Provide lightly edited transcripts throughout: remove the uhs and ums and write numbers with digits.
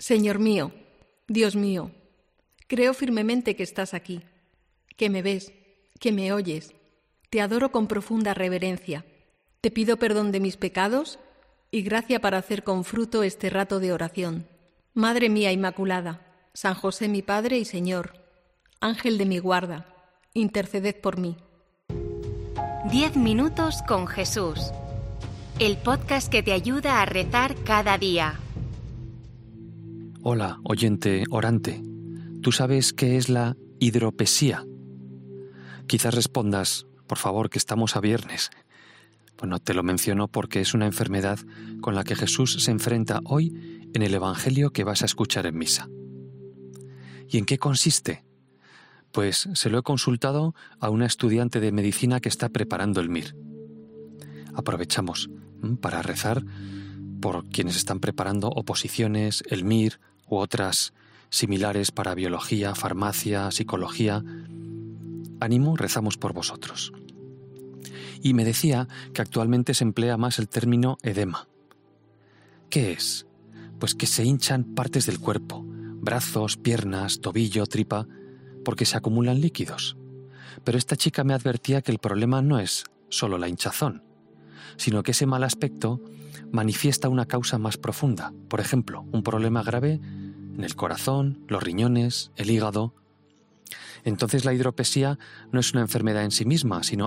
Señor mío, Dios mío, creo firmemente que estás aquí, que me ves, que me oyes. Te adoro con profunda reverencia. Te pido perdón de mis pecados y gracia para hacer con fruto este rato de oración. Madre mía Inmaculada, San José mi Padre y Señor, Ángel de mi guarda, interceded por mí. 10 minutos con Jesús. El podcast que te ayuda a rezar cada día. Hola, oyente orante. ¿Tú sabes qué es la hidropesía? Quizás respondas, por favor, que estamos a viernes. Bueno, te lo menciono porque es una enfermedad con la que Jesús se enfrenta hoy en el Evangelio que vas a escuchar en misa. ¿Y en qué consiste? Pues se lo he consultado a una estudiante de medicina que está preparando el MIR. Aprovechamos para rezar por quienes están preparando oposiciones, el MIR u otras similares para biología, farmacia, psicología. Ánimo, rezamos por vosotros. Y me decía que actualmente se emplea más el término edema. ¿Qué es? Pues que se hinchan partes del cuerpo, brazos, piernas, tobillo, tripa, porque se acumulan líquidos. Pero esta chica me advertía que el problema no es solo la hinchazón, sino que ese mal aspecto manifiesta una causa más profunda. Por ejemplo, un problema grave en el corazón, los riñones, el hígado. Entonces la hidropesía no es una enfermedad en sí misma, sino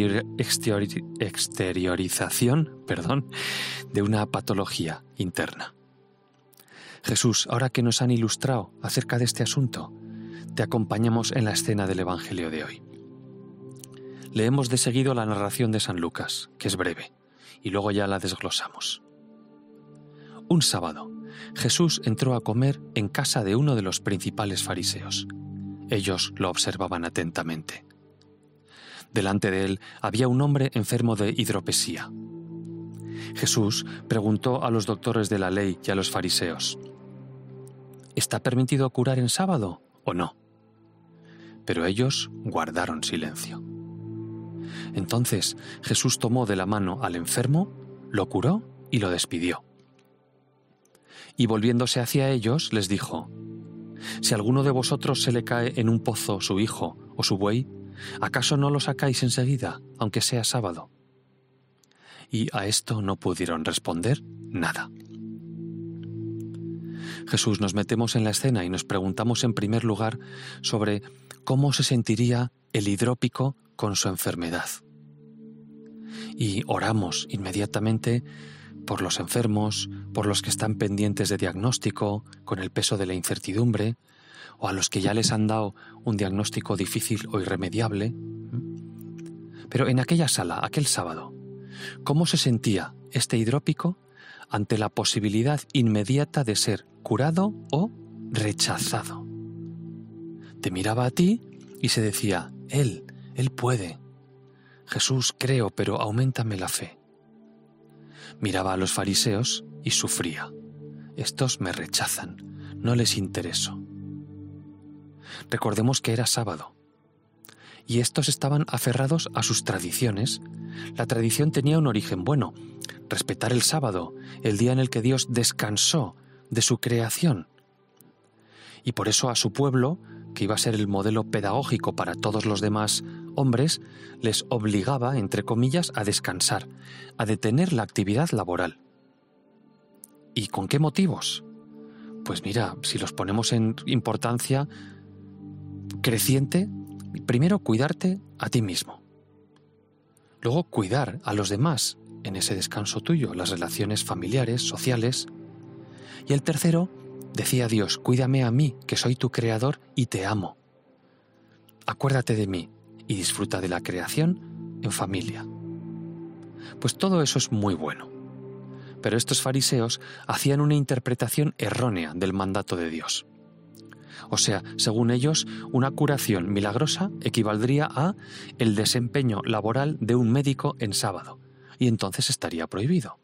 exteriorización de una patología interna. Jesús, ahora que nos han ilustrado acerca de este asunto, te acompañamos en la escena del Evangelio de hoy. Leemos de seguido la narración de San Lucas, que es breve, y luego ya la desglosamos. Un sábado, Jesús entró a comer en casa de uno de los principales fariseos. Ellos lo observaban atentamente. Delante de él había un hombre enfermo de hidropesía. Jesús preguntó a los doctores de la ley y a los fariseos: ¿está permitido curar en sábado o no? Pero ellos guardaron silencio. Entonces Jesús tomó de la mano al enfermo, lo curó y lo despidió. Y volviéndose hacia ellos les dijo: si a alguno de vosotros se le cae en un pozo su hijo o su buey, ¿acaso no lo sacáis enseguida, aunque sea sábado? Y a esto no pudieron responder nada. Jesús, nos metemos en la escena y nos preguntamos en primer lugar sobre cómo se sentiría el hidrópico con su enfermedad. Y oramos inmediatamente por los enfermos, por los que están pendientes de diagnóstico, con el peso de la incertidumbre, o a los que ya les han dado un diagnóstico difícil o irremediable. Pero en aquella sala, aquel sábado, ¿cómo se sentía este hidrópico ante la posibilidad inmediata de ser curado o rechazado? Te miraba a ti y se decía: Él puede. Jesús, creo, pero auméntame la fe. Miraba a los fariseos y sufría. Estos me rechazan, no les intereso. Recordemos que era sábado. Y estos estaban aferrados a sus tradiciones. La tradición tenía un origen bueno: respetar el sábado, el día en el que Dios descansó de su creación. Y por eso a su pueblo, que iba a ser el modelo pedagógico para todos los demás hombres, les obligaba, entre comillas, a descansar, a detener la actividad laboral. ¿Y con qué motivos? Pues mira, si los ponemos en importancia creciente, primero cuidarte a ti mismo. Luego cuidar a los demás en ese descanso tuyo, las relaciones familiares, sociales. Y el tercero, decía Dios: cuídame a mí, que soy tu creador y te amo. Acuérdate de mí y disfruta de la creación en familia. Pues todo eso es muy bueno. Pero estos fariseos hacían una interpretación errónea del mandato de Dios. O sea, según ellos, una curación milagrosa equivaldría a el desempeño laboral de un médico en sábado, y entonces estaría prohibido.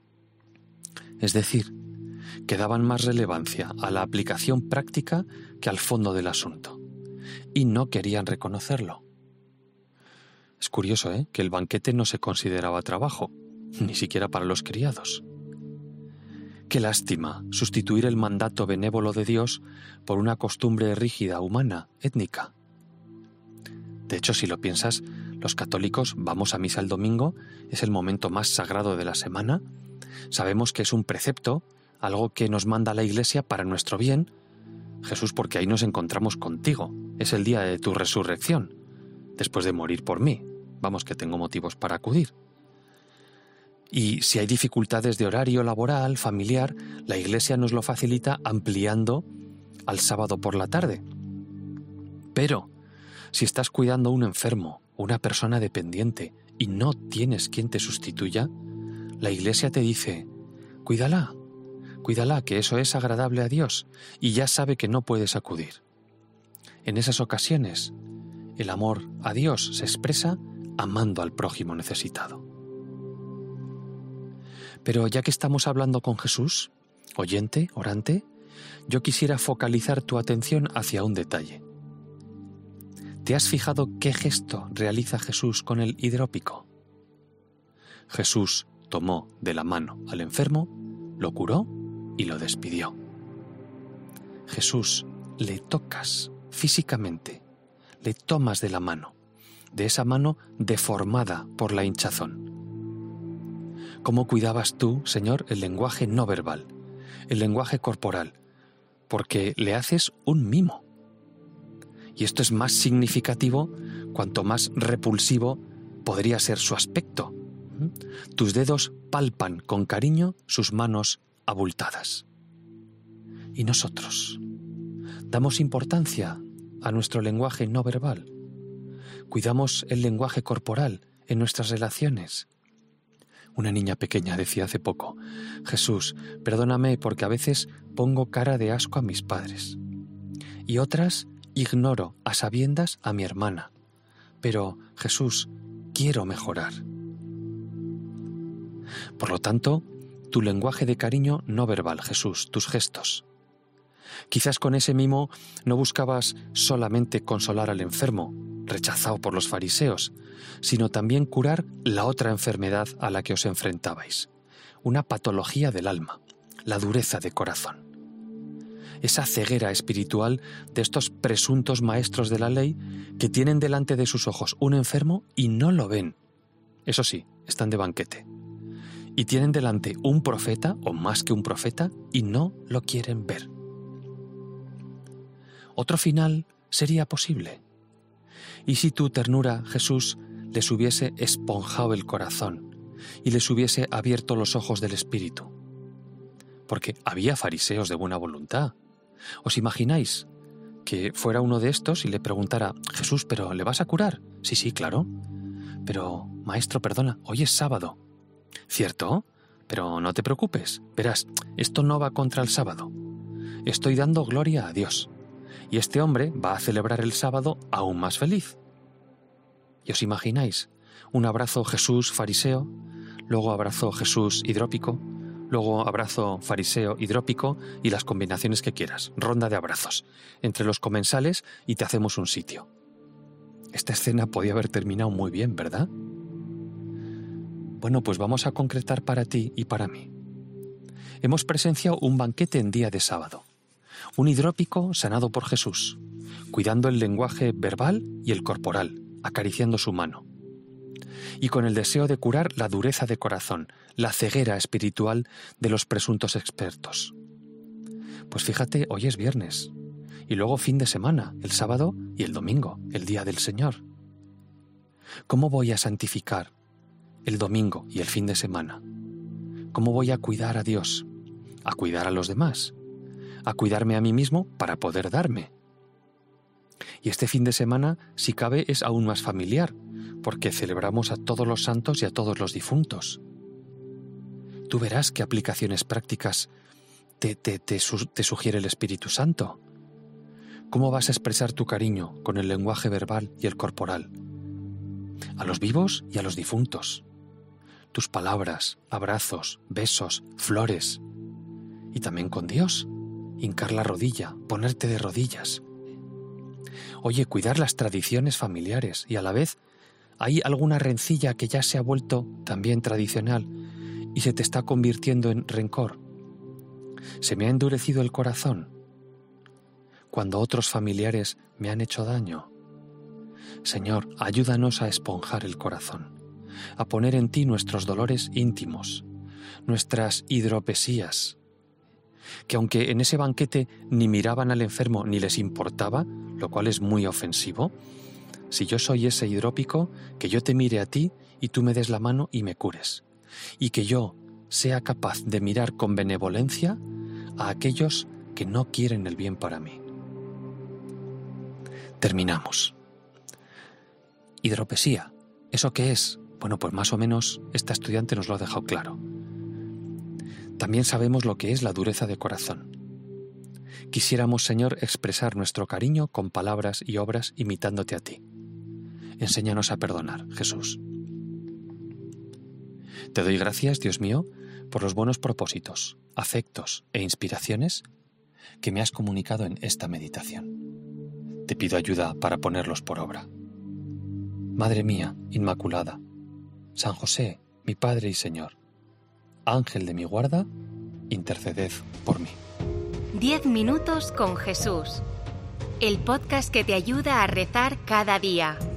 Es decir, que daban más relevancia a la aplicación práctica que al fondo del asunto, y no querían reconocerlo. Es curioso, que el banquete no se consideraba trabajo, ni siquiera para los criados. Qué lástima sustituir el mandato benévolo de Dios por una costumbre rígida, humana, étnica. De hecho, si lo piensas, los católicos vamos a misa el domingo, es el momento más sagrado de la semana, sabemos que es un precepto, algo que nos manda la Iglesia para nuestro bien. Jesús, porque ahí nos encontramos contigo, es el día de tu resurrección, después de morir por mí. Vamos, que tengo motivos para acudir. Y si hay dificultades de horario laboral, familiar, la Iglesia nos lo facilita ampliando al sábado por la tarde. Pero si estás cuidando a un enfermo, una persona dependiente, y no tienes quien te sustituya, la Iglesia te dice, cuídala, que eso es agradable a Dios, y ya sabe que no puedes acudir. En esas ocasiones, el amor a Dios se expresa amando al prójimo necesitado. Pero ya que estamos hablando con Jesús, oyente, orante, yo quisiera focalizar tu atención hacia un detalle. ¿Te has fijado qué gesto realiza Jesús con el hidrópico? Jesús tomó de la mano al enfermo, lo curó y lo despidió. Jesús, le tocas físicamente, le tomas de la mano, de esa mano deformada por la hinchazón. ¿Cómo cuidabas tú, Señor, el lenguaje no verbal, el lenguaje corporal? Porque le haces un mimo. Y esto es más significativo cuanto más repulsivo podría ser su aspecto. Tus dedos palpan con cariño sus manos abultadas. ¿Y nosotros? ¿Damos importancia a nuestro lenguaje no verbal? ¿Cuidamos el lenguaje corporal en nuestras relaciones? Una niña pequeña decía hace poco, Jesús, perdóname porque a veces pongo cara de asco a mis padres. Y otras ignoro a sabiendas a mi hermana. Pero, Jesús, quiero mejorar. Por lo tanto, tu lenguaje de cariño no verbal, Jesús, tus gestos. Quizás con ese mimo no buscabas solamente consolar al enfermo, rechazado por los fariseos, sino también curar la otra enfermedad a la que os enfrentabais, una patología del alma, la dureza de corazón. Esa ceguera espiritual de estos presuntos maestros de la ley que tienen delante de sus ojos un enfermo y no lo ven. Eso sí, están de banquete. Y tienen delante un profeta, o más que un profeta, y no lo quieren ver. Otro final sería posible. ¿Y si tu ternura, Jesús, les hubiese esponjado el corazón y les hubiese abierto los ojos del espíritu? Porque había fariseos de buena voluntad. ¿Os imagináis que fuera uno de estos y le preguntara, Jesús, ¿pero le vas a curar? Sí, claro. Pero, maestro, perdona, hoy es sábado. ¿Cierto? Pero no te preocupes. Verás, esto no va contra el sábado. Estoy dando gloria a Dios. Y este hombre va a celebrar el sábado aún más feliz. ¿Y os imagináis? Un abrazo Jesús fariseo, luego abrazo Jesús hidrópico, luego abrazo fariseo hidrópico y las combinaciones que quieras. Ronda de abrazos entre los comensales y te hacemos un sitio. Esta escena podía haber terminado muy bien, ¿verdad? Bueno, pues vamos a concretar para ti y para mí. Hemos presenciado un banquete en día de sábado. Un hidrópico sanado por Jesús, cuidando el lenguaje verbal y el corporal, acariciando su mano. Y con el deseo de curar la dureza de corazón, la ceguera espiritual de los presuntos expertos. Pues fíjate, hoy es viernes, y luego fin de semana, el sábado y el domingo, el día del Señor. ¿Cómo voy a santificar el domingo y el fin de semana? ¿Cómo voy a cuidar a Dios? A cuidar a los demás, a cuidarme a mí mismo para poder darme. Y este fin de semana, si cabe, es aún más familiar, porque celebramos a todos los santos y a todos los difuntos. Tú verás qué aplicaciones prácticas te sugiere el Espíritu Santo. ¿Cómo vas a expresar tu cariño con el lenguaje verbal y el corporal? A los vivos y a los difuntos. Tus palabras, abrazos, besos, flores. Y también con Dios. Hincar la rodilla, ponerte de rodillas. Oye, cuidar las tradiciones familiares y a la vez hay alguna rencilla que ya se ha vuelto también tradicional y se te está convirtiendo en rencor. ¿Se me ha endurecido el corazón cuando otros familiares me han hecho daño? Señor, ayúdanos a esponjar el corazón, a poner en ti nuestros dolores íntimos, nuestras hidropesías, que aunque en ese banquete ni miraban al enfermo ni les importaba, lo cual es muy ofensivo, si yo soy ese hidrópico, que yo te mire a ti y tú me des la mano y me cures, y que yo sea capaz de mirar con benevolencia a aquellos que no quieren el bien para mí. Terminamos. Hidropesía, ¿eso qué es? Bueno, pues más o menos esta estudiante nos lo ha dejado claro. También sabemos lo que es la dureza de corazón. Quisiéramos, Señor, expresar nuestro cariño con palabras y obras imitándote a ti. Enséñanos a perdonar, Jesús. Te doy gracias, Dios mío, por los buenos propósitos, afectos e inspiraciones que me has comunicado en esta meditación. Te pido ayuda para ponerlos por obra. Madre mía, Inmaculada, San José, mi Padre y Señor, Ángel de mi guarda, interceded por mí. 10 minutos con Jesús. El podcast que te ayuda a rezar cada día.